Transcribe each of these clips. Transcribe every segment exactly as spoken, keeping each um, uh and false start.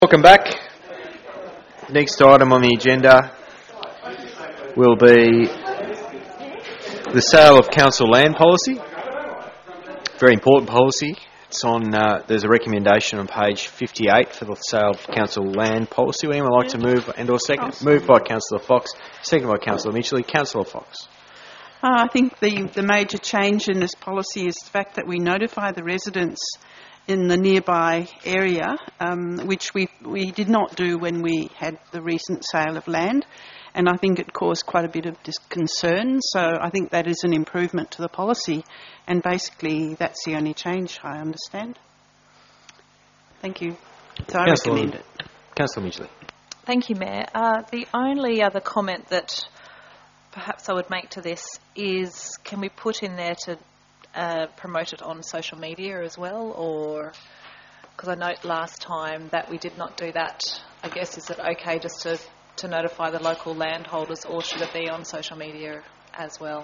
Welcome back. Next item on the agenda will be the sale of council land policy. Very important policy. It's on. Uh, there's a recommendation on page fifty-eight for the sale of council land policy. Would anyone like to move and or second? Moved by Councillor Fox, second by Councillor Mitchell. Councillor Fox. Uh, I think the, the major change in this policy is the fact that we notify the residents in the nearby area, um, which we we did not do when we had the recent sale of land, and I think it caused quite a bit of dis- concern. So I think that is an improvement to the policy, and basically that's the only change I understand. Thank you. So I Councillor, recommend it. Councillor Mitchell. Thank you, Mayor. Uh, the only other comment that perhaps I would make to this is, can we put in there to Uh, promote it on social media as well, or because I note last time that we did not do that. I guess, is it okay just to, to notify the local landholders, or should it be on social media as well?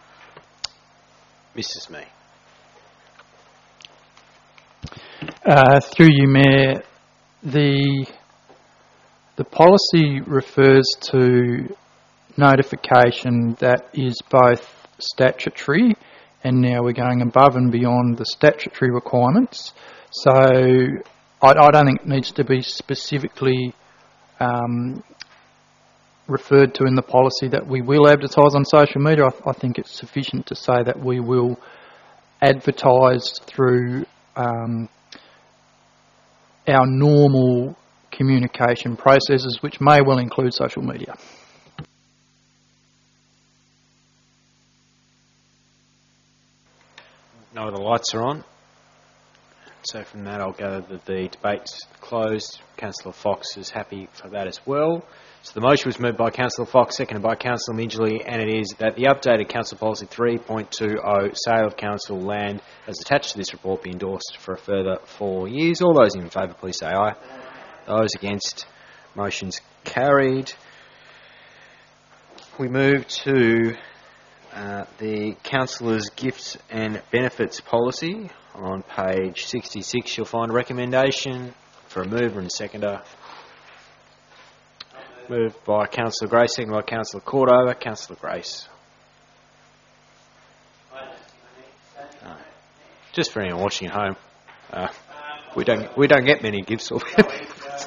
Missus Mee. Uh, through you, Mayor, the the policy refers to notification that is both statutory, and now we're going above and beyond the statutory requirements. So I, I don't think it needs to be specifically um, referred to in the policy that we will advertise on social media. I, I think it's sufficient to say that we will advertise through um, our normal communication processes, which may well include social media. No, the lights are on. So from that, I'll gather that the debate's closed. Councillor Fox is happy for that as well. So the motion was moved by Councillor Fox, seconded by Councillor Midgley, and it is that the updated Council Policy three point two zero, sale of council land, as attached to this report, be endorsed for a further four years. All those in favour, please say aye. Those against, motion's carried. We move to Uh, the Councillors' Gifts and Benefits Policy. On page sixty-six, you'll find a recommendation for a mover and seconder. Moved by Councillor Grace, seconded by Councillor Cordover. Councillor Grace. No. Just for anyone watching at home, uh, we don't we don't get many gifts or benefits.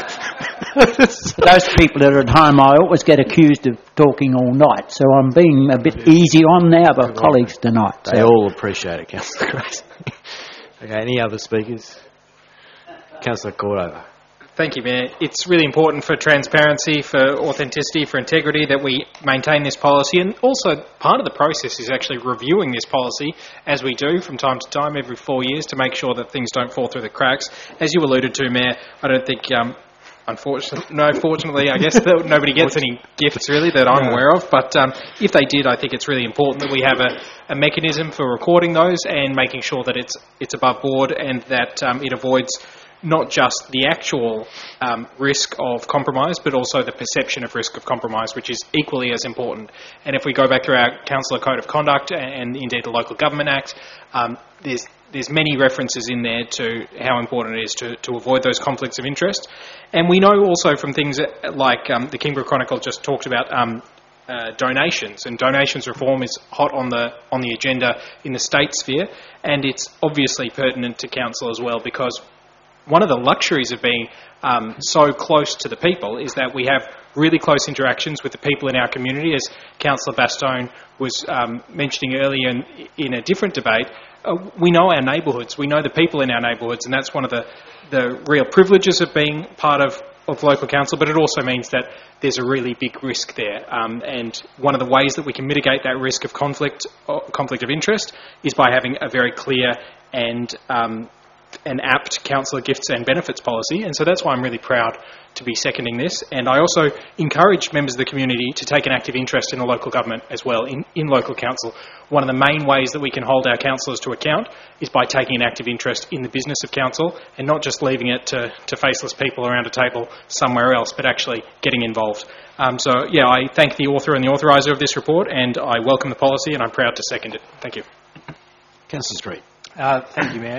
Those people that are at home, I always get accused of talking all night, so I'm being a bit easy on now by colleagues tonight. They so. all appreciate it, Councillor Grace. Okay, any other speakers? Councillor Cordover. Thank you, Mayor. It's really important for transparency, for authenticity, for integrity that we maintain this policy, and also part of the process is actually reviewing this policy, as we do from time to time, every four years, to make sure that things don't fall through the cracks. As you alluded to, Mayor, I don't think... Um, Unfortunately, no, fortunately, I guess that nobody gets any gifts really that I'm aware of. But um, if they did, I think it's really important that we have a, a mechanism for recording those and making sure that it's it's above board, and that um, it avoids not just the actual um, risk of compromise, but also the perception of risk of compromise, which is equally as important. And if we go back through our Councillor Code of Conduct and, and indeed the Local Government Act, um, there's There's many references in there to how important it is to, to avoid those conflicts of interest. And we know also from things like um, the Kingborough Chronicle just talked about um, uh, donations, and donations reform is hot on the on the agenda in the state sphere, and it's obviously pertinent to council as well, because one of the luxuries of being um, so close to the people is that we have really close interactions with the people in our community, as Councillor Bastone was um, mentioning earlier in, in a different debate. Uh, we know our neighbourhoods, we know the people in our neighbourhoods, and that's one of the, the real privileges of being part of, of local council, but it also means that there's a really big risk there. Um, and one of the ways that we can mitigate that risk of conflict, uh, conflict of interest, is by having a very clear and um, an apt councillor gifts and benefits policy. And so that's why I'm really proud to be seconding this. And I also encourage members of the community to take an active interest in the local government as well, in, in local council. One of the main ways that we can hold our councillors to account is by taking an active interest in the business of council, and not just leaving it to, to faceless people around a table somewhere else, but actually getting involved. Um, so, yeah, I thank the author and the authoriser of this report, and I welcome the policy, and I'm proud to second it. Thank you. Councillor Street. Uh, thank you, Mayor.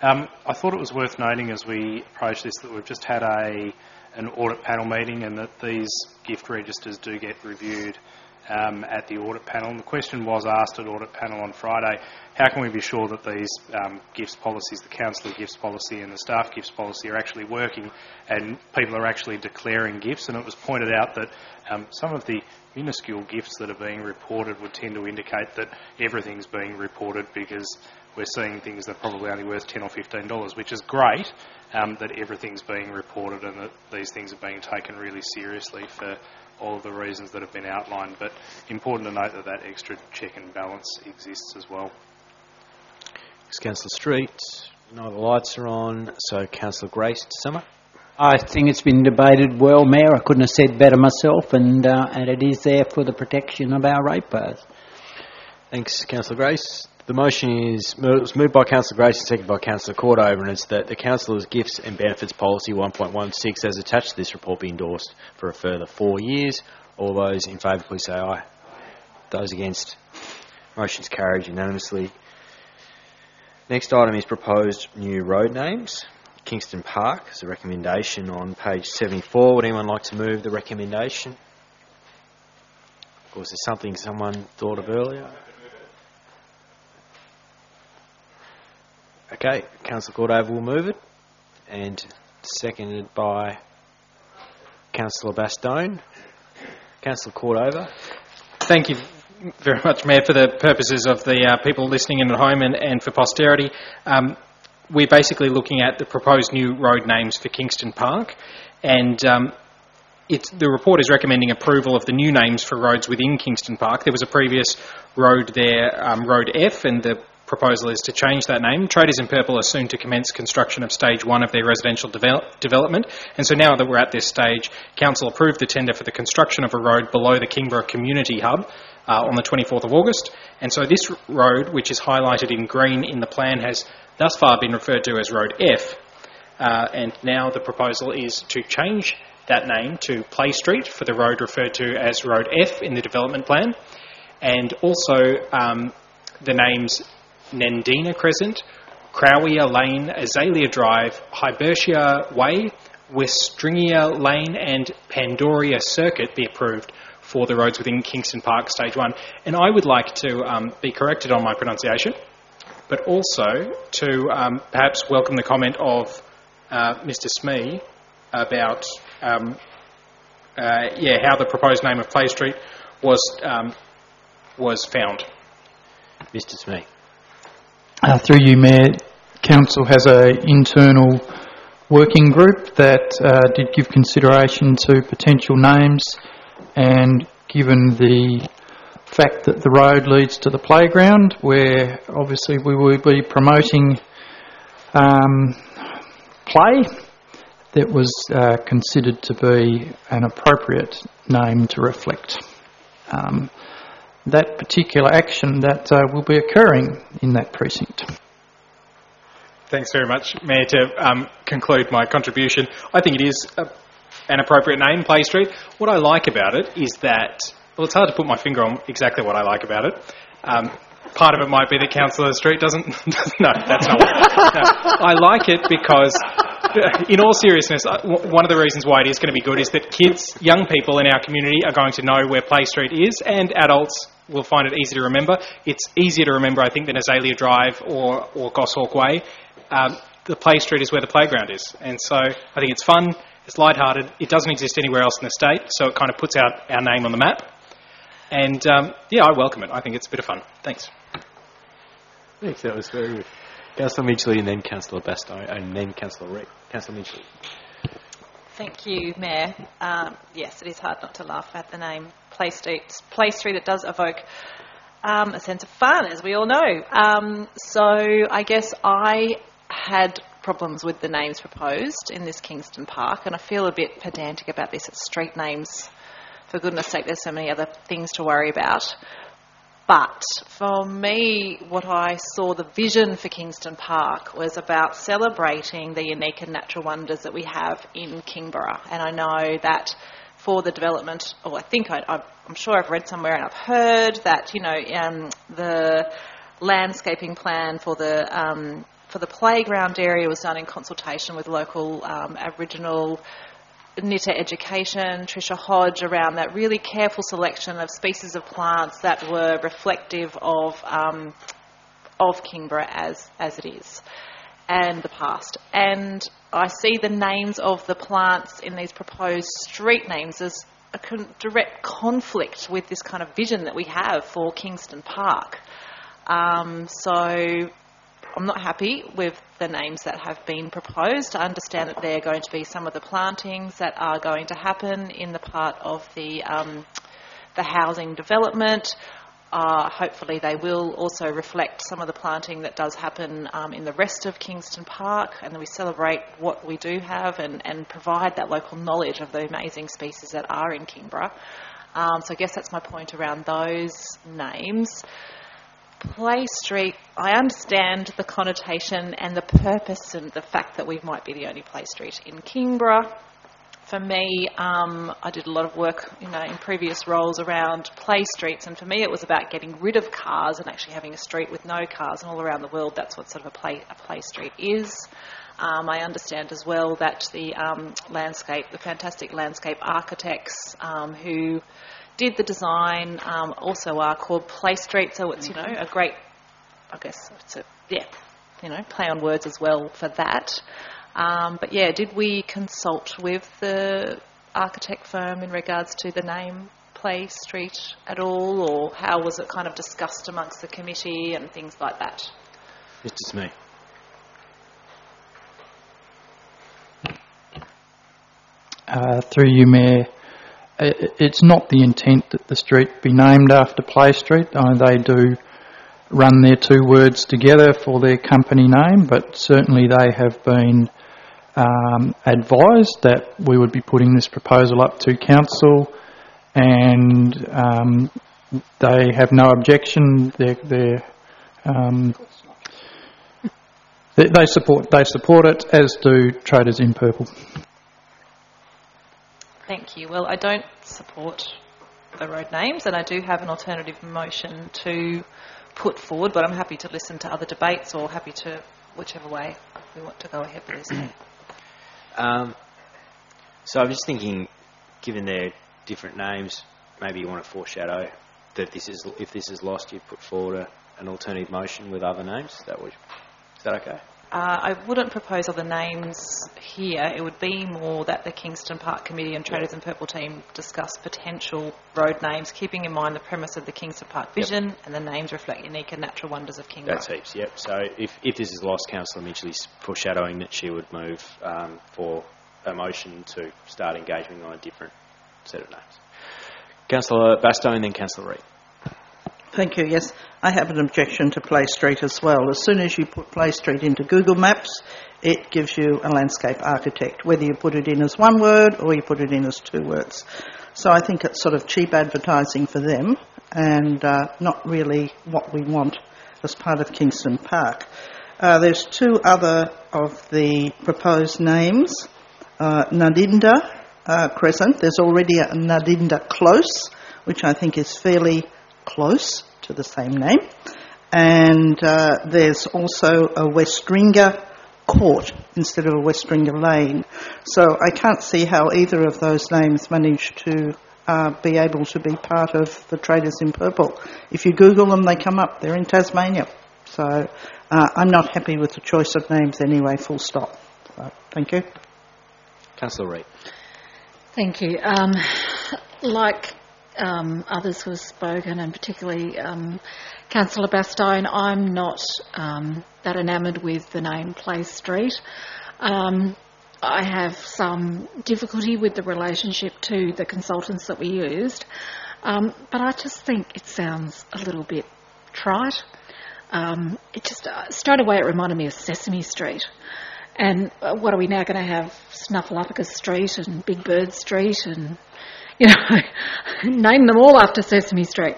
Um, I thought it was worth noting as we approach this that we've just had a an audit panel meeting and that these gift registers do get reviewed um, at the audit panel. And the question was asked at audit panel on Friday, how can we be sure that these um, gifts policies, the councillor gifts policy and the staff gifts policy are actually working and people are actually declaring gifts? And it was pointed out that um, some of the minuscule gifts that are being reported would tend to indicate that everything's being reported because we're seeing things that are probably only worth ten dollars or fifteen dollars, which is great um, that everything's being reported and that these things are being taken really seriously for all of the reasons that have been outlined. But important to note that that extra check and balance exists as well. Thanks, Councillor Street. No other lights are on, so Councillor Grace to sum up. I think it's been debated well, Mayor. I couldn't have said better myself, and uh, and it is there for the protection of our ratepayers. Thanks, Councillor Grace. The motion is it was moved by Councillor Grace and seconded by Councillor Cordover, and it's that the Councillor's Gifts and Benefits Policy one point one six, as attached to this report, be endorsed for a further four years. All those in favour, please say aye. Those against, motion's carried unanimously. Next item is proposed new road names. Kingston Park is a recommendation on page seventy-four. Would anyone like to move the recommendation? Of course, there's something someone thought of earlier. Okay, Councillor Cordover will move it, and seconded by Councillor Bastone. Councillor Cordover. Thank you very much, Mayor. For the purposes of the uh, people listening in at home and, and for posterity, um, we're basically looking at the proposed new road names for Kingston Park, and um, it's, the report is recommending approval of the new names for roads within Kingston Park. There was a previous road there, um, Road F, and the proposal is to change that name. Traders in Purple are soon to commence construction of stage one of their residential develop, development, and so now that we're at this stage, Council approved the tender for the construction of a road below the Kingborough Community Hub uh, on the twenty-fourth of August, and so this road, which is highlighted in green in the plan, has thus far been referred to as Road F, uh, and now the proposal is to change that name to Play Street for the road referred to as Road F in the development plan, and also um, the names Nandina Crescent, Crowia Lane, Azalea Drive, Hibertia Way, Westringia Lane and Pandoria Circuit be approved for the roads within Kingston Park Stage one. And I would like to um, be corrected on my pronunciation, but also to um, perhaps welcome the comment of uh, Mister Smee about um, uh, yeah, how the proposed name of Play Street was, um, was found. Mister Smee. Uh, through you, Mayor, Council has an internal working group that uh, did give consideration to potential names, and given the fact that the road leads to the playground, where obviously we will be promoting um, play, that was uh, considered to be an appropriate name to reflect um, that particular action that uh, will be occurring in that precinct. Thanks very much, Mayor. To um, conclude my contribution, I think it is a, an appropriate name, Play Street. What I like about it is that, well, it's hard to put my finger on exactly what I like about it. Um, part of it might be that Councillor Street doesn't... no, that's not what... No. I like it because, in all seriousness, one of the reasons why it is going to be good is that kids, young people in our community are going to know where Play Street is, and adults will find it easy to remember. It's easier to remember, I think, than Azalea Drive or, or Goshawk Way. Um, the Play Street is where the playground is, and so I think it's fun, it's lighthearted, it doesn't exist anywhere else in the state, so it kind of puts out our name on the map, and um, yeah, I welcome it. I think it's a bit of fun. Thanks. Thanks, that was very good. Councillor Midgley and then Councillor Bastone, and then Councillor Reck. Councillor Midgley. Thank you, Mayor. Um, yes, it is hard not to laugh at the name Play Street. Play Street, it does evoke um, a sense of fun, as we all know. Um, so I guess I had problems with the names proposed in this Kingston Park, and I feel a bit pedantic about this. It's street names. For goodness sake, there's so many other things to worry about. But for me, what I saw, the vision for Kingston Park was about celebrating the unique and natural wonders that we have in Kingborough. And I know that for the development, or I think I, I'm sure I've read somewhere and I've heard that, you know, um, the landscaping plan for the um, for the playground area was done in consultation with local um, Aboriginal N I T A Education, Tricia Hodge, around that really careful selection of species of plants that were reflective of um, of Kingborough as as it is, and the past. And I see the names of the plants in these proposed street names as a con- direct conflict with this kind of vision that we have for Kingston Park. Um, so I'm not happy with the names that have been proposed. I understand that they're going to be some of the plantings that are going to happen in the part of the um, the housing development. Uh, hopefully they will also reflect some of the planting that does happen um, in the rest of Kingston Park, and that we celebrate what we do have and, and provide that local knowledge of the amazing species that are in Kingborough. Um, so I guess that's my point around those names. Play Street, I understand the connotation and the purpose and the fact that we might be the only Play Street in Kingborough. For me, um, I did a lot of work, you know, in previous roles around play streets, and for me it was about getting rid of cars and actually having a street with no cars. And all around the world, that's what sort of a play a play street is. Um, I understand as well that the um, landscape, the fantastic landscape architects um, who did the design, um, also are called Play Street. So it's, you know, a great, I guess it's a yeah, you know, play on words as well for that. Um, but yeah, did we consult with the architect firm in regards to the name Play Street at all, or how was it kind of discussed amongst the committee and things like that? Mister Smee. Uh, through you, Mayor, it's not the intent that the street be named after Play Street. Uh, they do run their two words together for their company name, but certainly they have been um, advised that we would be putting this proposal up to council, and um, they have no objection. They're, they're, um, they, they support they support it, as do Traders in Purple. Thank you. Well, I don't support the road names, and I do have an alternative motion to put forward, but I'm happy to listen to other debates, or happy to whichever way we want to go ahead with this. um, so I'm just thinking, given their different names, maybe you want to foreshadow that this is, if this is lost, you put forward a, an alternative motion with other names. That would, is that okay? Uh, I wouldn't propose other names here. It would be more that the Kingston Park Committee and Traders in Purple team discuss potential road names, keeping in mind the premise of the Kingston Park vision, yep, and the names reflect unique and natural wonders of Kingborough. That's heaps, yep. So if, if this is lost, Councillor Midgley's foreshadowing that she would move um, for a motion to start engagement on a different set of names. Councillor Bastow and then Councillor Reid. Thank you. Yes, I have an objection to Play Street as well. As soon as you put Play Street into Google Maps, it gives you a landscape architect, whether you put it in as one word or you put it in as two words. So I think it's sort of cheap advertising for them, and uh, not really what we want as part of Kingston Park. Uh, there's two other of the proposed names. Uh, Nadinda uh, Crescent. There's already a Nadinda Close, which I think is fairly close to the same name, and uh, there's also a Westringa Court instead of a Westringa Lane. So I can't see how either of those names managed to uh, be able to be part of the Traders in Purple. If you Google them, they come up. They're in Tasmania. So uh, I'm not happy with the choice of names anyway, full stop. So, thank you. Councillor Reid. Thank you. Um, like Um, others who have spoken, and particularly um, Councillor Bastone, I'm not um, that enamoured with the name Play Street. Um, I have some difficulty with the relationship to the consultants that we used, um, but I just think it sounds a little bit trite. Um, it just uh, straight away it reminded me of Sesame Street. And uh, what are we now going to have? Snuffleupagus Street and Big Bird Street and, you know, name them all after Sesame Street.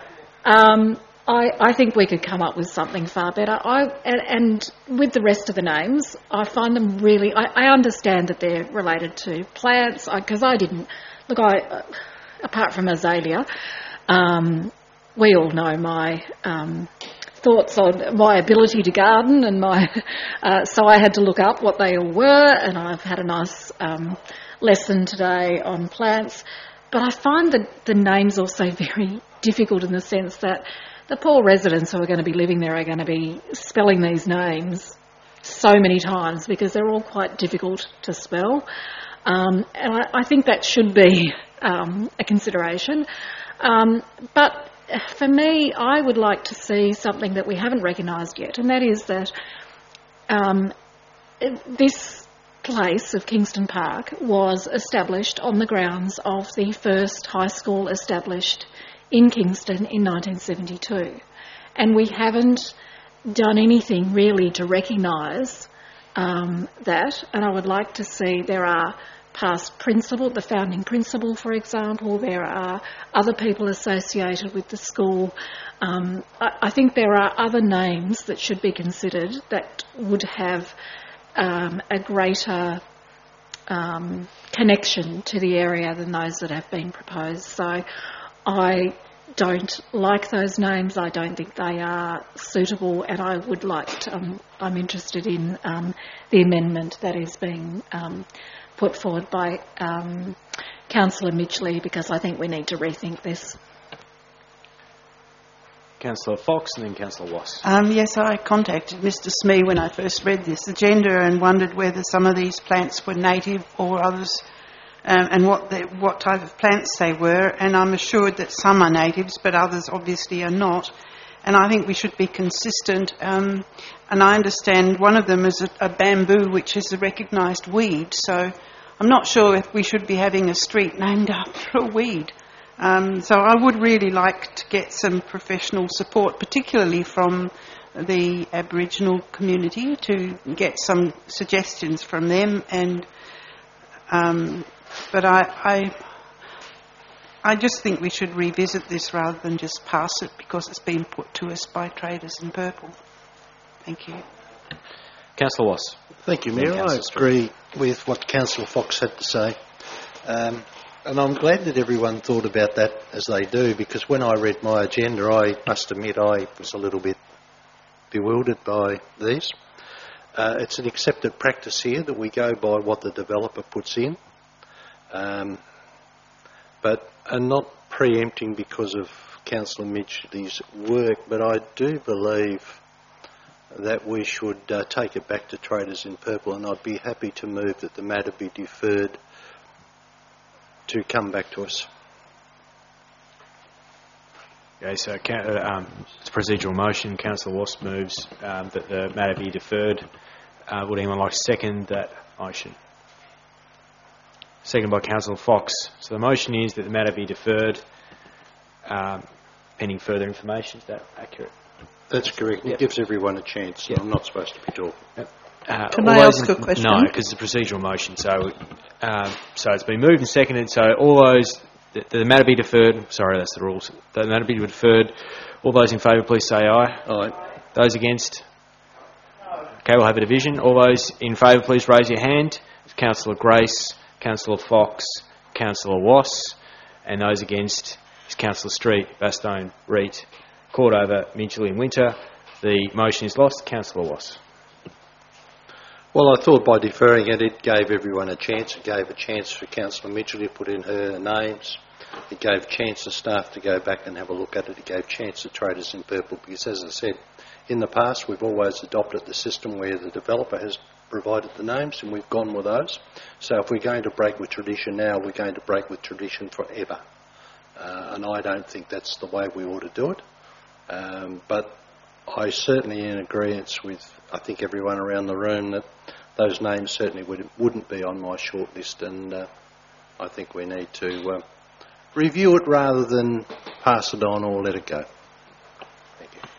Um, I, I think we could come up with something far better. I and, and with the rest of the names, I find them really... I, I understand that they're related to plants, because I, I didn't... Look, I uh, apart from azalea, um, we all know my um, thoughts on my ability to garden, and my uh, so I had to look up what they all were, and I've had a nice um, lesson today on plants. But I find that the names also very difficult in the sense that the poor residents who are going to be living there are going to be spelling these names so many times because they're all quite difficult to spell. Um, and I, I think that should be um, a consideration. Um, but for me, I would like to see something that we haven't recognised yet, and that is that um, this place of Kingston Park was established on the grounds of the first high school established in Kingston in nineteen seventy-two. And we haven't done anything really to recognise um, that, and I would like to see there are past principal, the founding principal, for example, there are other people associated with the school. Um, I, I think there are other names that should be considered that would have um, a greater um, connection to the area than those that have been proposed. So I don't like those names. I don't think they are suitable, and I would like to, um, I'm interested in um, the amendment that is being um, put forward by um, Councillor Midgley, because I think we need to rethink this. Councillor Fox and then Councillor Wass. Um, yes, I contacted Mister Smee when I first read this agenda and wondered whether some of these plants were native or others, um, and what the, what type of plants they were. And I'm assured that some are natives, but others obviously are not. And I think we should be consistent. Um, and I understand one of them is a, a bamboo, which is a recognised weed. So I'm not sure if we should be having a street named after a weed. Um, so I would really like to get some professional support, particularly from the Aboriginal community, to get some suggestions from them. And um, but I, I I just think we should revisit this rather than just pass it because it's been put to us by Traders in Purple. Thank you. Councillor Wass. Thank you, Mayor. I agree with what Councillor Fox had to say. Um, and I'm glad that everyone thought about that as they do, because when I read my agenda, I must admit I was a little bit bewildered by these. Uh, it's an accepted practice here that we go by what the developer puts in, um, but are not preempting because of Councillor Midgley's work, but I do believe that we should uh, take it back to Traders in Purple, and I'd be happy to move that the matter be deferred to come back to us. Okay, so um, it's a procedural motion. Councillor Wass moves um, that the matter be deferred. Uh, would anyone like to second that motion? Seconded by Councillor Fox. So the motion is that the matter be deferred um, pending further information. Is that accurate? That's correct. Yep. It gives everyone a chance. So yep. I'm not supposed to be talking. Yep. Uh, Can I ask a question? No, because it's a procedural motion. So, um, so it's been moved and seconded. So all those, the, the matter be deferred. Sorry, that's the rules. The matter be deferred. All those in favour, please say aye. Aye. Those against? Okay, we'll have a division. All those in favour, please raise your hand. Councillor Grace, Councillor Fox, Councillor Wass, and those against is Councillor Street, Bastogne, Reid, Cordover, Midgley and Winter. The motion is lost. Councillor Wass. Well, I thought by deferring it, it gave everyone a chance. It gave a chance for Councillor Midgley to put in her names. It gave a chance to staff to go back and have a look at it. It gave a chance to Traders in Purple because, as I said, in the past we've always adopted the system where the developer has provided the names and we've gone with those. So if we're going to break with tradition now, we're going to break with tradition forever. Uh, and I don't think that's the way we ought to do it. Um, but I certainly in agreement with, I think, everyone around the room that those names certainly would, wouldn't be on my short list, and uh, I think we need to uh, review it rather than pass it on or let it go. Thank you.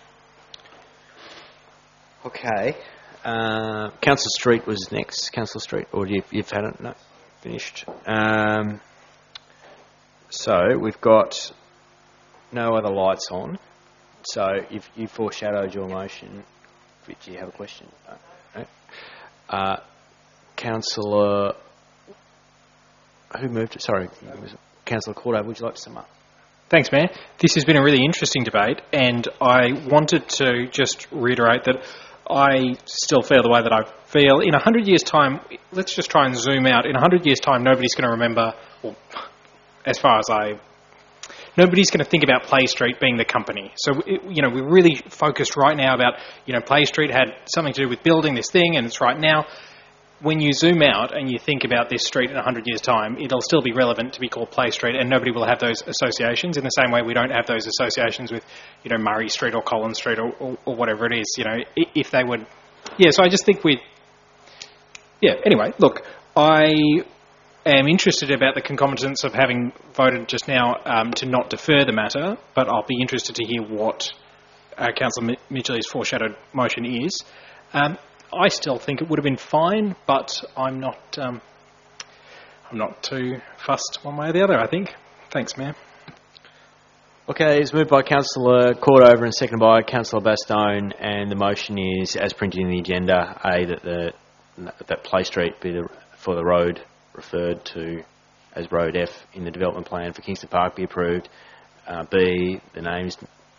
Okay. Uh, Councillor Street was next. Councillor Street, or you've, you've had it? No, finished. Um, so we've got no other lights on. So you've, you foreshadowed your motion. Do you have a question? No. Uh, Councillor, who moved it? Sorry, Councillor Cordo, would you like to sum up? Thanks, Mayor. This has been a really interesting debate, and I wanted to just reiterate that I still feel the way that I feel. In a hundred years' time, let's just try and zoom out. In a hundred years' time, nobody's going to remember, well, as far as I... Nobody's going to think about Play Street being the company. So, it, you know, we're really focused right now about, you know, Play Street had something to do with building this thing, and it's right now. When you zoom out and you think about this street in a hundred years' time, it'll still be relevant to be called Play Street, and nobody will have those associations in the same way we don't have those associations with, you know, Murray Street or Collins Street or, or, or whatever it is, you know, if they would... Yeah, so I just think we... Yeah, anyway, look, I am interested about the concomitants of having voted just now um, to not defer the matter, but I'll be interested to hear what uh, Councillor Midgley's foreshadowed motion is. Um, I still think it would have been fine, but I'm not um, I'm not too fussed one way or the other, I think. Thanks, Mayor. Okay, it's moved by Councillor Cordover and seconded by Councillor Bastone, and the motion is, as printed in the agenda, A, that the that Play Street be the, for the road referred to as Road F in the development plan for Kingston Park be approved. Uh, B, the names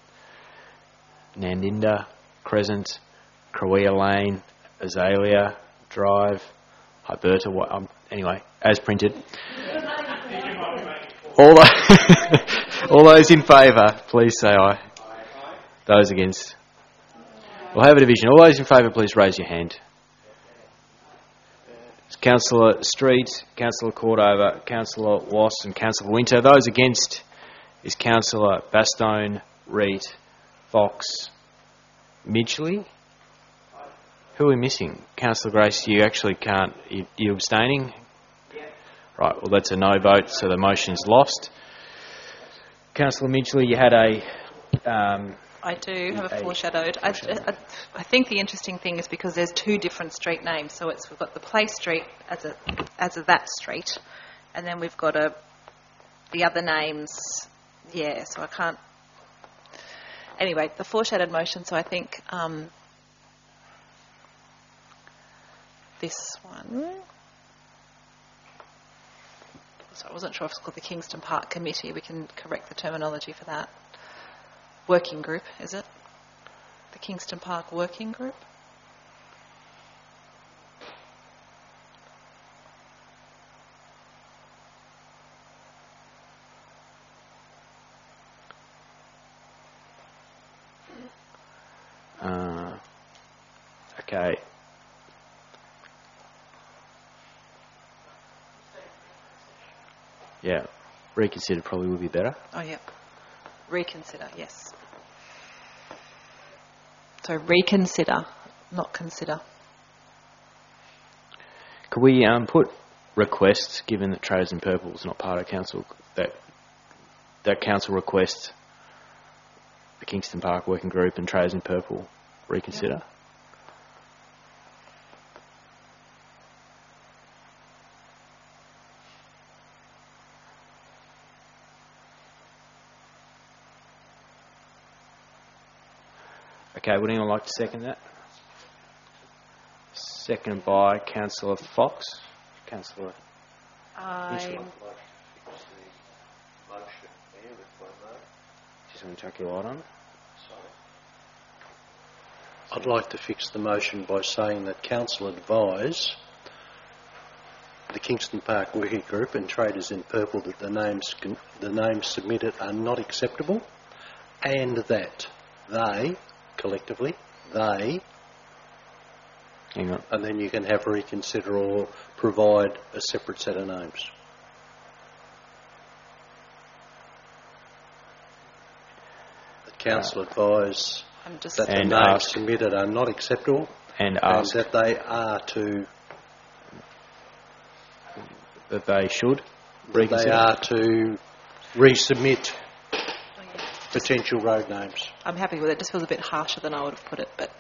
Nandinda Crescent, Crawea Lane, Azalea Drive, Hyberta. What, um, anyway, as printed. All, the all those in favour, please say aye. Those against. We'll have a division. All those in favour, please raise your hand. Councillor Street, Councillor Cordover, Councillor Wass and Councillor Winter. Those against is Councillor Bastone, Reid, Fox, Midgley. Who are we missing? Councillor Grace, you actually can't... You, you abstaining? Yeah. Right, well that's a no vote, so the motion's lost. Councillor Midgley, you had a... Um, I do have a foreshadowed. I, I, I think the interesting thing is because there's two different street names. So it's we've got the Play Street as a as a that street, and then we've got a the other names. Yeah, so I can't. Anyway, the foreshadowed motion. So I think um, this one. So I wasn't sure if it's called the Kingston Park Committee. We can correct the terminology for that. Working group, is it? The Kingston Park Working Group? Uh, okay. Yeah, reconsider probably would be better. Oh, yeah. Reconsider, yes. So reconsider, not consider. Could we um, put requests, given that Traders in Purple is not part of council, that that council request the Kingston Park Working Group and Traders in Purple reconsider? Yep. Okay, would anyone like to second that? Seconded by Councillor Fox. Councillor. I. Just want to chuck your light on. I'd like to fix the motion by saying that Council advise the Kingston Park Working Group and Traders in Purple that the names the names submitted are not acceptable, and that they. Collectively, they, hang on, and then you can have reconsider or provide a separate set of names. The council uh, advise that the names ask, submitted are not acceptable, and, and ask that they are to that they should that they are to resubmit. Potential road names. I'm happy with it. It just feels a bit harsher than I would have put it, but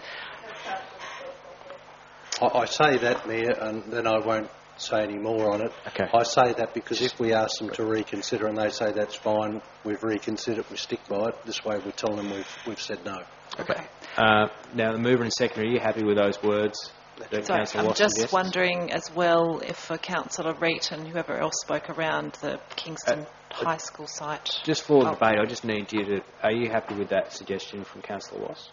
I, I say that, Mayor, and then I won't say any more on it. Okay. I say that because if we ask them to reconsider and they say that's fine, we've reconsidered, we stick by it. This way we tell them we've we've said no. Okay. Uh, now the mover and seconder, are you happy with those words? that Sorry, Councillor I'm Watt just suggests? wondering as well if for Councillor Reet and whoever else spoke around the Kingston Uh, High School site. Just for the Oh. debate, I just need you to... Are you happy with that suggestion from Councillor Wass?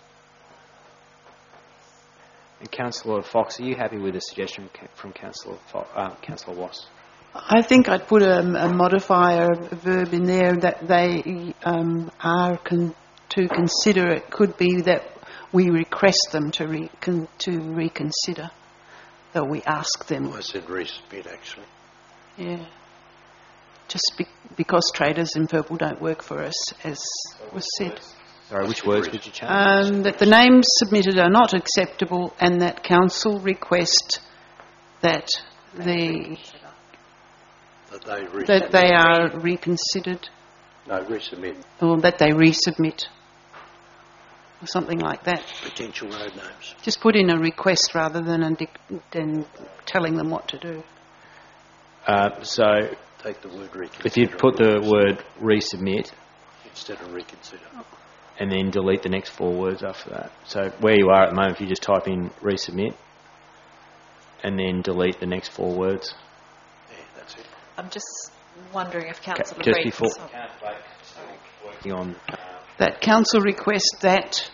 And Councillor Fox, are you happy with the suggestion from Councillor Fo- uh, Councillor Wass? I think I'd put a, a modifier, a verb in there that they um, are con- to consider. It could be that we request them to re- con- to reconsider, that we ask them. I said resubmit, actually. Yeah. Just be- because traders in purple don't work for us, as was said. Sorry, which words would you change? Um, that the names submitted are not acceptable, and that council request that the That they resubmit. that they are reconsidered, No, resubmit. or that they resubmit, or something like that. Potential road names. Just put in a request rather than a dic- than telling them what to do. Uh, so, Take the word reconsider. if you put the word resubmit Instead of reconsider. and then delete the next four words after that. So, where you are at the moment, if you just type in resubmit and then delete the next four words. Yeah, that's it. I'm just wondering if Councillor Just Reet... before... sorry. Working on... That council request that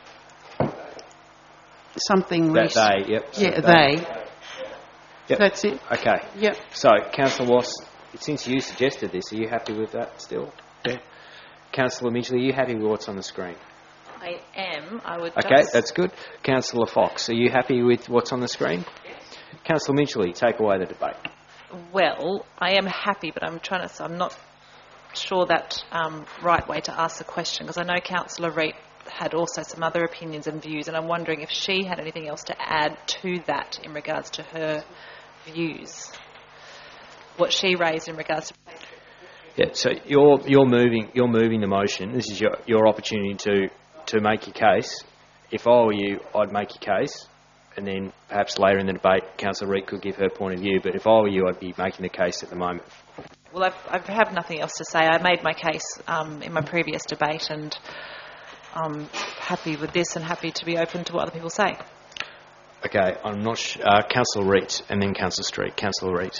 something. That res- they, yep. so Yeah, they. Yep. That's it. Okay. Yep. So, Councillor Wass, since you suggested this, are you happy with that still? Yeah. Councillor Midgley, are you happy with what's on the screen? I am. I would Okay, just... that's good. Councillor Fox, are you happy with what's on the screen? Yes. Councillor Midgley, take away the debate. Well, I am happy, but I'm trying to... So I'm not sure that um, right way to ask the question, because I know Councillor Reet had also some other opinions and views, and I'm wondering if she had anything else to add to that in regards to her views. What she raised in regards to... Yeah, so you're you're moving you're moving the motion. This is your your opportunity to to make your case. If I were you, I'd make your case, and then perhaps later in the debate, Councillor Reet could give her point of view. But if I were you, I'd be making the case at the moment. Well, I've, I have nothing else to say. I made my case um, in my previous debate, and I'm happy with this and happy to be open to what other people say. Okay, I'm not sh- uh, Councillor Reet, and then Councillor Street. Councillor Reet.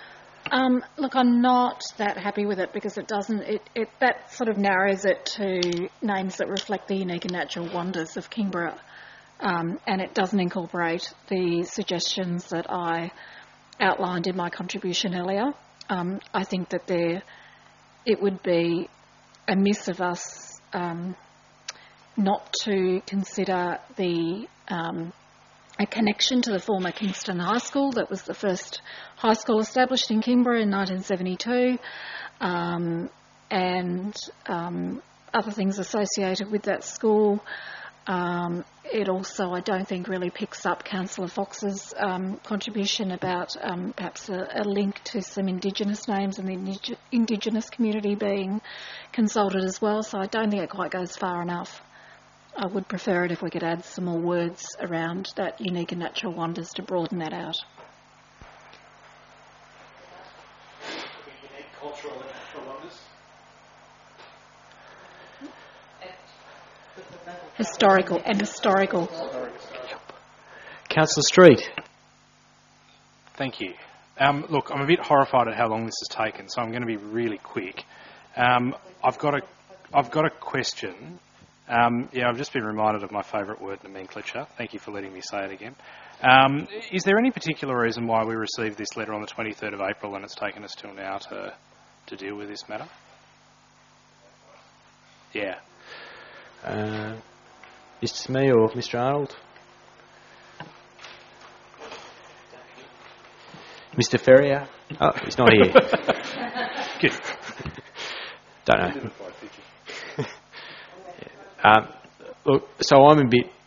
Um, look, I'm not that happy with it because it doesn't. It, it that sort of narrows it to names that reflect the unique and natural wonders of Kingborough, um, and it doesn't incorporate the suggestions that I outlined in my contribution earlier. Um, I think that there, it would be amiss of us um, not to consider the um, a connection to the former Kingston High School. That was the first high school established in Kingborough in nineteen seventy-two, um, and um, other things associated with that school. Um, it also, I don't think, really picks up Councillor Fox's um, contribution about um, perhaps a, a link to some Indigenous names and the indig- Indigenous community being consulted as well. So I don't think it quite goes far enough. I would prefer it if we could add some more words around that unique and natural wonders to broaden that out. Unique cultural and natural wonders. Historical and historical. Councillor Street. Thank you. Um, look, I'm a bit horrified at how long this has taken, so I'm going to be really quick. Um, I've got a, I've got a question. Um, yeah, I've just been reminded of my favourite word, nomenclature. Thank you for letting me say it again. Um, is there any particular reason why we received this letter on the twenty-third of April and it's taken us till now to to deal with this matter? Yeah. Uh, Mister Smee or Mister Arnold? Mister Ferrier? Oh, he's not here. Good. Don't know. um, look, so I'm a bit...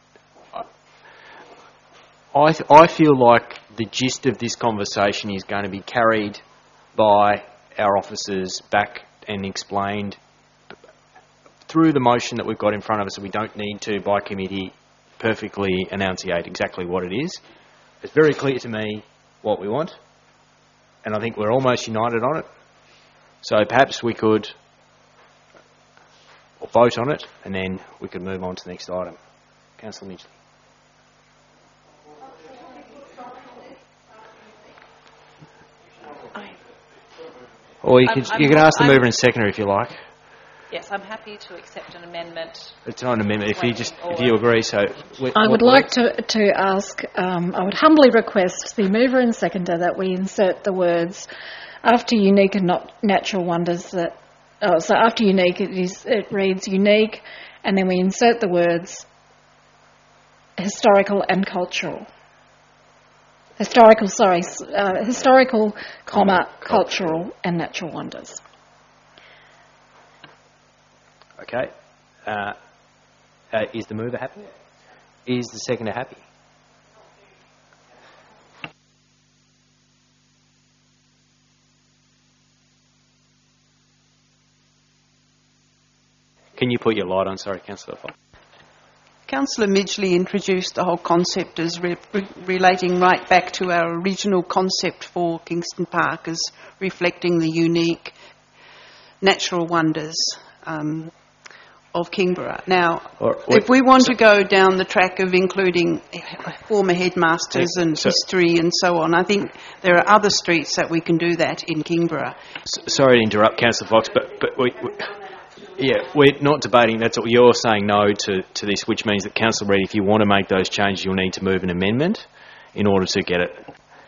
I, th- I feel like the gist of this conversation is going to be carried by our officers back and explained through the motion that we've got in front of us, and we don't need to, by committee, perfectly enunciate exactly what it is. It's very clear to me what we want, and I think we're almost united on it. So perhaps we could vote on it, and then we could move on to the next item. Councillor Midgley. Or you I'm- could I'm you could not- ask the I'm- mover and seconder if you like. Yes, I'm happy to accept an amendment. It's not an amendment. If you just if Or- you agree, so we- I would what- like to, to ask, um, I would humbly request the mover and seconder that we insert the words after unique and not natural wonders that, oh, so after unique it is, it reads unique, and then we insert the words historical and cultural. Historical, sorry, s- uh, historical, comma, cultural and natural wonders. Okay. Uh, uh, is the mover happy? Is the seconder happy? Can you put your light on? Sorry, Councillor Fox. Councillor Midgley introduced the whole concept as re- re- relating right back to our original concept for Kingston Park as reflecting the unique natural wonders um, of Kingborough. Now, Or- if we want to go down the track of including former headmasters Yeah, and so- history and so on, I think there are other streets that we can do that in Kingborough. S- sorry to interrupt, Councillor Fox, but but we, we, yeah, we're not debating. That's what you're saying no to, to this, which means that Councillor Reid, if you want to make those changes, you'll need to move an amendment in order to get it.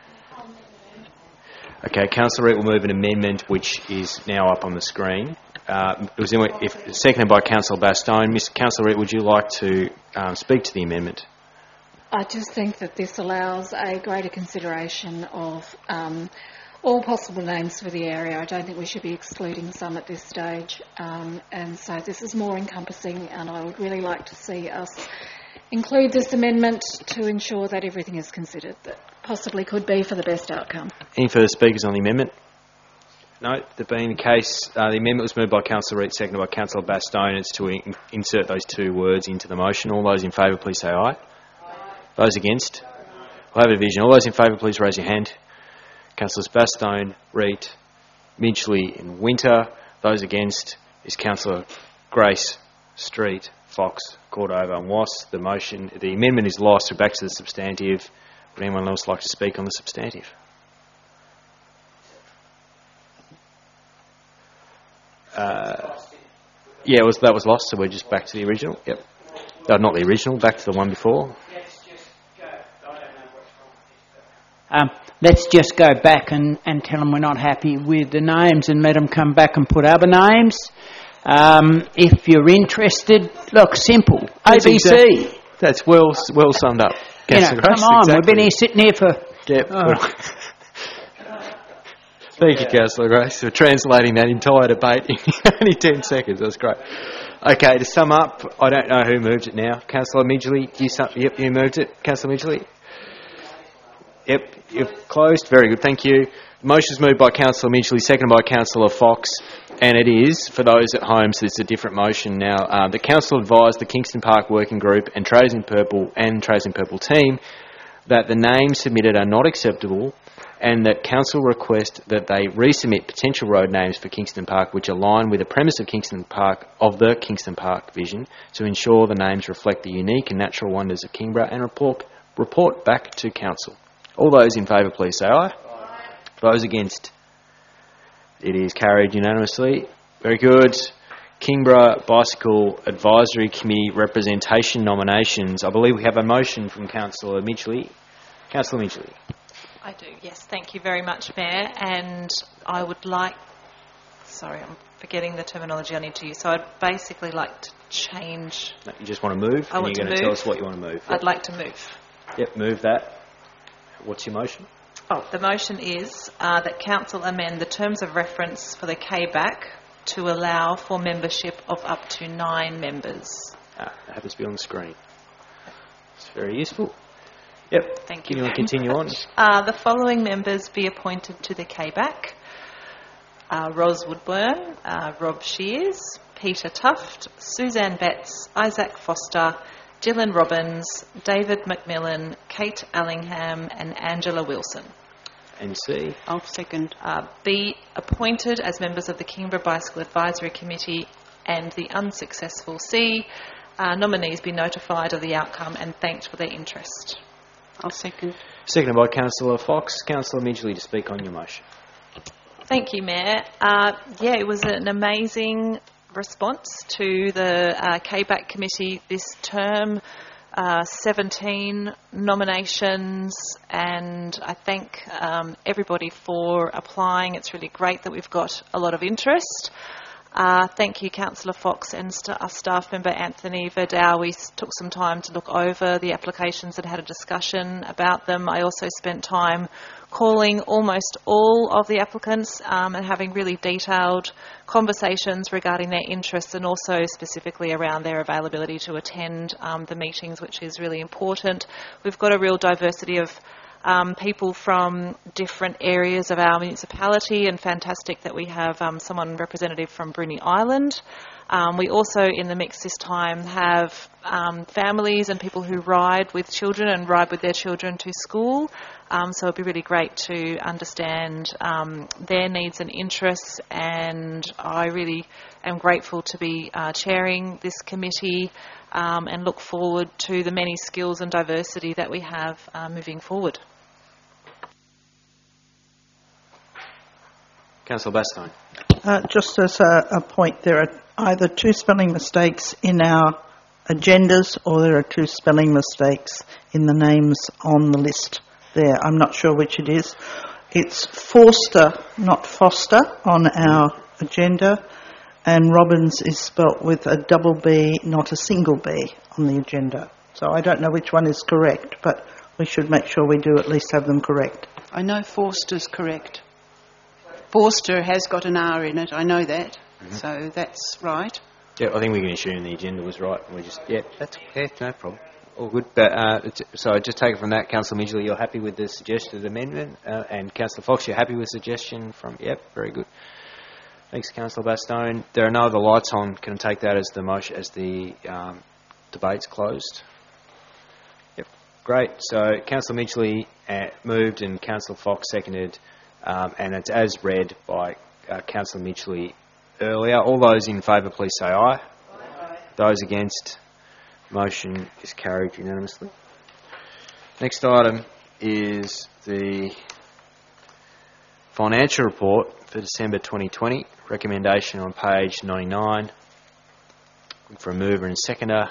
Okay, Councillor Reid will move an amendment, which is now up on the screen. Uh, it was in, if, seconded by Councillor Bastone. Mister Councillor Reid, would you like to um, speak to the amendment? I just think that this allows a greater consideration of um, all possible names for the area. I don't think we should be excluding some at this stage, um, and so this is more encompassing, and I would really like to see us include this amendment to ensure that everything is considered that possibly could be for the best outcome. Any further speakers on the amendment? No, that being the case, uh, the amendment was moved by Councillor Reid, seconded by Councillor Bastone. It's to in- insert those two words into the motion. All those in favour, please say aye. Those against? We'll have a division. All those in favour, please raise your hand. Councillors Bastone, Reid, Midgley and Winter. Those against is Councillor Grace, Street, Fox, Cordova and Wass. The motion, the amendment is lost. So back to the substantive. Would anyone else like to speak on the substantive? Uh, yeah, it was, that was lost, so we're just back to the original. Yep. No, not the original, back to the one before. Um, let's just go back and, and tell them we're not happy with the names and let them come back and put other names. Um, if you're interested, look, simple. That's A B C. exact- That's well well summed up. You know, Councillor come Grace, on, exactly. we've been here sitting here for... Yep. Oh. Thank you, Councillor Grace, for translating that entire debate in only ten seconds. That's great. Okay, to sum up, I don't know who moved it now. Councillor Midgley, you sum, yep, you moved it. Councillor Midgley? Yep, you've closed. Very good, thank you. The motion is moved by Councillor Midgley, seconded by Councillor Fox, and it is, for those at home, so it's a different motion now. Uh, the Council advised the Kingston Park Working Group and Traders in Purple and Traders in Purple team that the names submitted are not acceptable, and that Council request that they resubmit potential road names for Kingston Park which align with the premise of Kingston Park of the Kingston Park vision to ensure the names reflect the unique and natural wonders of Kingborough and report report back to Council. All those in favour, please say aye. Aye. Those against? It is carried unanimously. Very good. Kingborough Bicycle Advisory Committee representation nominations. I believe we have a motion from Councillor Midgley. Councillor Midgley. I do, yes. Thank you very much, Mayor. And I would like... Sorry, I'm forgetting the terminology I need to use. So I'd basically like to change... No, you just want to move, I and want you're to going to move. tell us what you want to move. I'd like to move. Yep, move that. What's your motion? Oh, the motion is uh, that Council amend the terms of reference for the K B A C to allow for membership of up to nine members. Ah, it happens to be on the screen. It's very useful. Yep. Thank Can you. you want to continue on? Uh, the following members be appointed to the K B A C. Uh, Ros Woodburn, uh, Rob Shears, Peter Tuft, Suzanne Betts, Isaac Foster, Gillian Robbins, David McMillan, Kate Allingham and Angela Wilson. And C. I'll second. Uh, be appointed as members of the Kingborough Bicycle Advisory Committee, and the unsuccessful C. Uh, nominees be notified of the outcome and thanked for their interest. I'll second. Seconded by Councillor Fox. Councillor Midgley to speak on your motion. Thank you, Mayor. Uh, yeah, it was an amazing response to the uh, K BAC committee this term. Uh, seventeen nominations, and I thank um, everybody for applying. It's really great that we've got a lot of interest. Uh, thank you, Councillor Fox and st- our staff member Anthony Verdau. We s- took some time to look over the applications and had a discussion about them. I also spent time calling almost all of the applicants um, and having really detailed conversations regarding their interests and also specifically around their availability to attend um, the meetings, which is really important. We've got a real diversity of Um, people from different areas of our municipality, and fantastic that we have um, someone representative from Bruny Island. Um, we also, in the mix this time, have um, families and people who ride with children and ride with their children to school. Um, so it'd be really great to understand um, their needs and interests, and I really am grateful to be uh, chairing this committee um, and look forward to the many skills and diversity that we have uh, moving forward. Councillor Bastine. Uh, just as a, a point, there are either two spelling mistakes in our agendas or there are two spelling mistakes in the names on the list there. I'm not sure which it is. It's Forster, not Foster, on our agenda, and Robbins is spelt with a double B, not a single B, on the agenda. So I don't know which one is correct, but we should make sure we do at least have them correct. I know Forster's correct. Forster has got an R in it, I know that, mm-hmm. So that's right. Yeah, I think we can assume the agenda was right. We just, yeah, that's yeah, no problem. All good. But uh, it's, so I just take it from that, Councillor Midgley, you're happy with the suggested amendment, uh, and Councillor Fox, you're happy with the suggestion from, yep, very good. Thanks, Councillor Bastone. There are no other lights on. Can I take that as the motion, as the um, debate's closed? Yep, great. So Councillor Midgley uh, moved and Councillor Fox seconded. Um, and it's as read by uh, Councillor Midgley earlier. All those in favour, please say aye. Aye. Those against, motion is carried unanimously. Next item is the financial report for December twenty twenty. Recommendation on page ninety-nine. For a mover and seconder.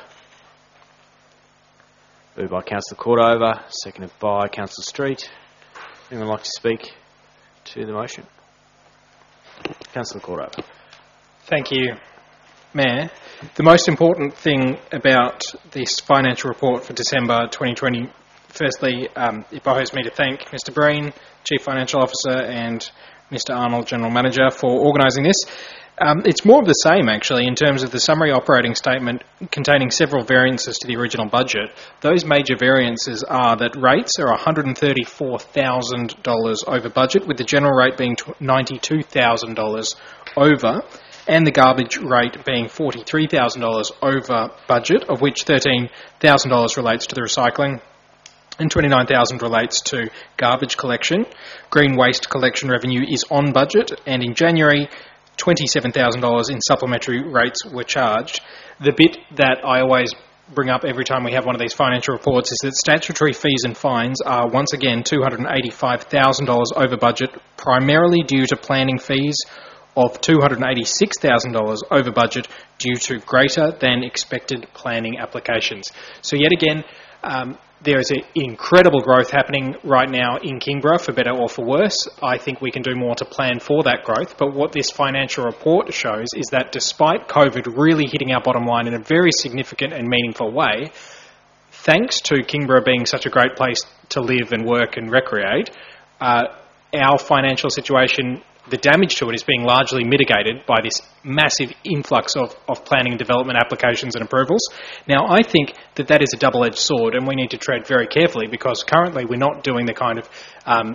Moved by Councillor Cordover, seconded by Councillor Street. Anyone like to speak to the motion? Councillor Cordover. Thank you, Mayor. The most important thing about this financial report for December twenty twenty, firstly, um, it behoves me to thank Mister Breen, Chief Financial Officer, and Mister Arnold, General Manager, for organising this. Um, it's more of the same, actually, in terms of the summary operating statement containing several variances to the original budget. Those major variances are that rates are one hundred thirty-four thousand dollars over budget, with the general rate being ninety-two thousand dollars over, and the garbage rate being forty-three thousand dollars over budget, of which thirteen thousand dollars relates to the recycling and twenty-nine thousand dollars relates to garbage collection. Green waste collection revenue is on budget, and in January, twenty-seven thousand dollars in supplementary rates were charged. The bit that I always bring up every time we have one of these financial reports is that statutory fees and fines are once again two hundred eighty-five thousand dollars over budget, primarily due to planning fees of two hundred eighty-six thousand dollars over budget due to greater than expected planning applications. So yet again, um, there is an incredible growth happening right now in Kingborough, for better or for worse. I think we can do more to plan for that growth, but what this financial report shows is that despite COVID really hitting our bottom line in a very significant and meaningful way, thanks to Kingborough being such a great place to live and work and recreate, uh, our financial situation, the damage to it is being largely mitigated by this massive influx of, of planning and development applications and approvals. Now, I think that that is a double-edged sword, and we need to tread very carefully, because currently we're not doing the kind of um,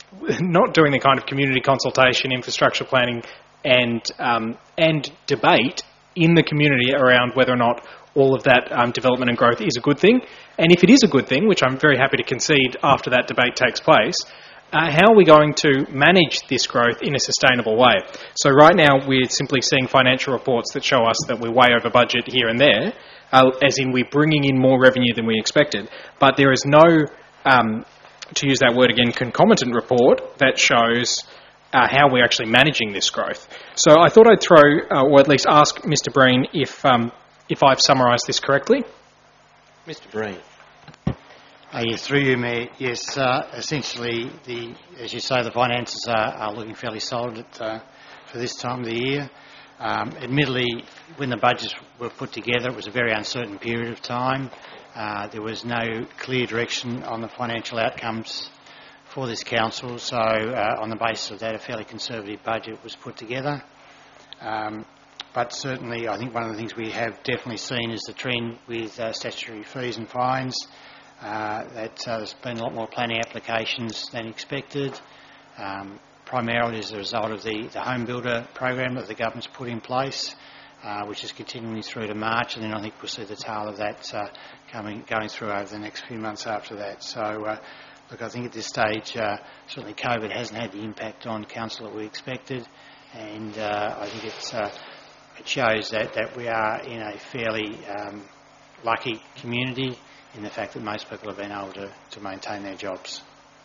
not doing the kind of community consultation, infrastructure planning, and um, and debate in the community around whether or not all of that um, development and growth is a good thing. And if it is a good thing, which I'm very happy to concede after that debate takes place, Uh, how are we going to manage this growth in a sustainable way? So right now we're simply seeing financial reports that show us that we're way over budget here and there, uh, as in we're bringing in more revenue than we expected. But there is no, um, to use that word again, concomitant report that shows uh, how we're actually managing this growth. So I thought I'd throw, uh, or at least ask Mister Breen if um, if I've summarised this correctly. Mister Breen. Uh, yes, through you, Mayor. Yes, uh, essentially, the as you say, the finances are, are looking fairly solid at, uh, for this time of the year. Um, admittedly, when the budgets were put together, it was a very uncertain period of time. Uh, there was no clear direction on the financial outcomes for this council, so uh, on the basis of that, a fairly conservative budget was put together. Um, but certainly, I think one of the things we have definitely seen is the trend with uh, statutory fees and fines. Uh, that uh, there's been a lot more planning applications than expected, um, primarily as a result of the, the home builder program that the government's put in place, uh, which is continuing through to March, and then I think we'll see the tail of that uh, coming going through over the next few months after that. So, uh, look, I think at this stage, uh, certainly COVID hasn't had the impact on council that we expected, and uh, I think it's, uh, it shows that, that we are in a fairly um, lucky community in the fact that most people have been able to, to maintain their jobs.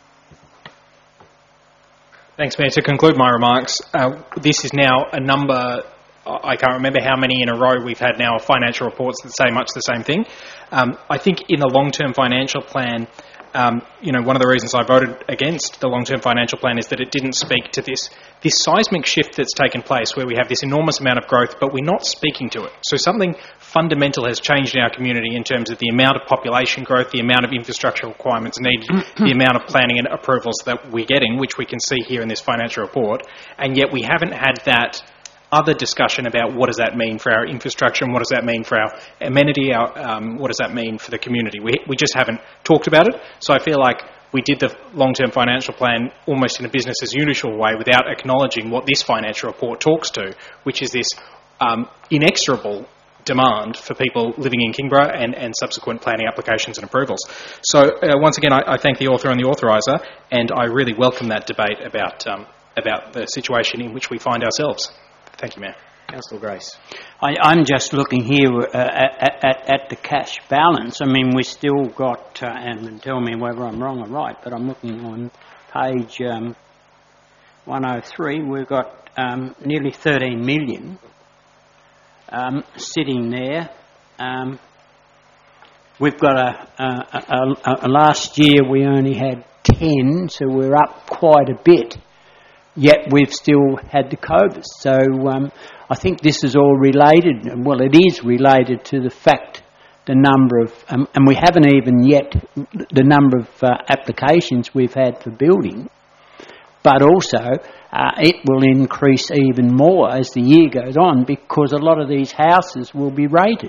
Thanks, Mayor. To conclude my remarks, uh, this is now a number, I can't remember how many in a row we've had now of financial reports that say much the same thing. Um, I think in the long-term financial plan, um, you know, one of the reasons I voted against the long-term financial plan is that it didn't speak to this this seismic shift that's taken place where we have this enormous amount of growth, but we're not speaking to it. So something fundamental has changed in our community in terms of the amount of population growth, the amount of infrastructure requirements needed, the amount of planning and approvals that we're getting, which we can see here in this financial report, and yet we haven't had that other discussion about what does that mean for our infrastructure and what does that mean for our amenity, our, um, what does that mean for the community. We, we just haven't talked about it. So I feel like we did the long-term financial plan almost in a business as usual way without acknowledging what this financial report talks to, which is this um, inexorable demand for people living in Kingborough and, and subsequent planning applications and approvals. So uh, once again, I, I thank the author and the authoriser, and I really welcome that debate about um, about the situation in which we find ourselves. Thank you, Mayor. Councillor Grace. I, I'm just looking here uh, at, at, at the cash balance. I mean, we've still got, uh, and tell me whether I'm wrong or right, but I'm looking on page um, one oh three, we've got um, nearly thirteen million um, sitting there. Um, we've got a, a, a, a, last year we only had ten, so we're up quite a bit. Yet we've still had the COVID. So um, I think this is all related, well it is related to the fact the number of, um, and we haven't even yet, the number of uh, applications we've had for building, but also uh, it will increase even more as the year goes on because a lot of these houses will be rated.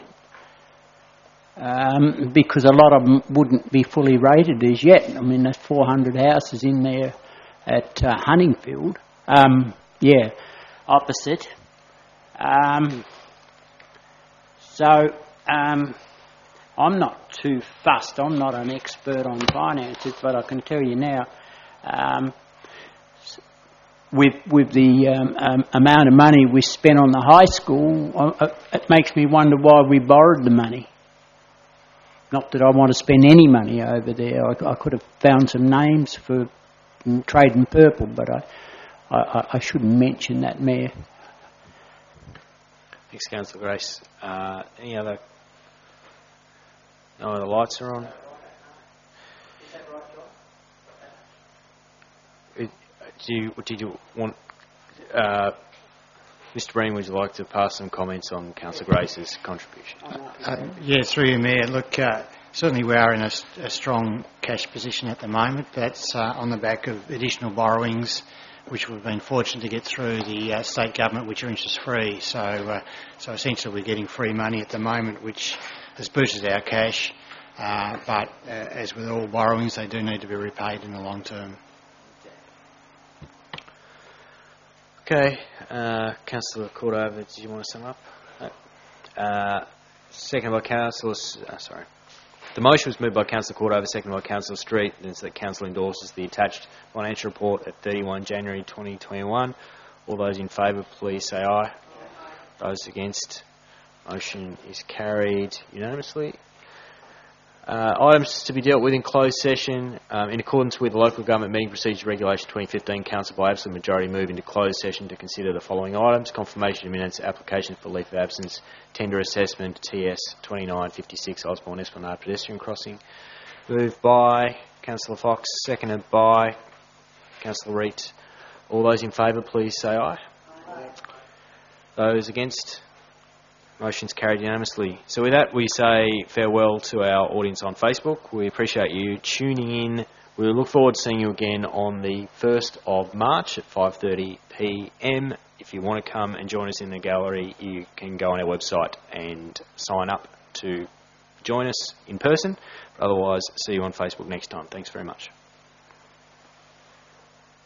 Um, because a lot of them wouldn't be fully rated as yet. I mean, there's four hundred houses in there at uh, Huntingfield, um, yeah, opposite. Um, so um, I'm not too fussed. I'm not an expert on finances, but I can tell you now, um, with with the um, um, amount of money we spent on the high school, uh, it makes me wonder why we borrowed the money. Not that I want to spend any money over there. I, I could have found some names for Trade in Purple, but I, I, I shouldn't mention that, Mayor. Thanks, Councillor Grace. Uh, any other? No other lights are on. Do you, did you want, uh, Mister Breen, would you like to pass some comments on Councillor Grace's contribution? Uh, yeah, through you, Mayor. Look, uh, certainly we are in a, a strong cash position at the moment. That's uh, on the back of additional borrowings, which we've been fortunate to get through the uh, state government, which are interest-free. So, uh, so essentially we're getting free money at the moment, which has boosted our cash. Uh, but uh, as with all borrowings, they do need to be repaid in the long term. Okay, uh, Councillor Cordova, did you want to sum up? No. Uh, second by Councillor, uh, sorry. The motion was moved by Councillor Cordova, second by Councillor Street, and it's that Council endorses the attached financial report at thirty-first of January twenty twenty-one. All those in favour, please say aye. Those against, motion is carried unanimously. Uh, items to be dealt with in closed session. Um, in accordance with the Local Government Meeting Procedures Regulation twenty fifteen, Council by absolute majority move into closed session to consider the following items: confirmation of minutes, application for leave of absence, tender assessment, T S twenty-nine fifty-six Osborne Esplanade pedestrian crossing. Moved by Councillor Fox, seconded by Councillor Reid. All those in favour, please say aye. Aye. Those against? Motion's carried unanimously. So with that, we say farewell to our audience on Facebook. We appreciate you tuning in. We look forward to seeing you again on the first of March at five thirty p m. If you want to come and join us in the gallery, you can go on our website and sign up to join us in person. Otherwise, see you on Facebook next time. Thanks very much.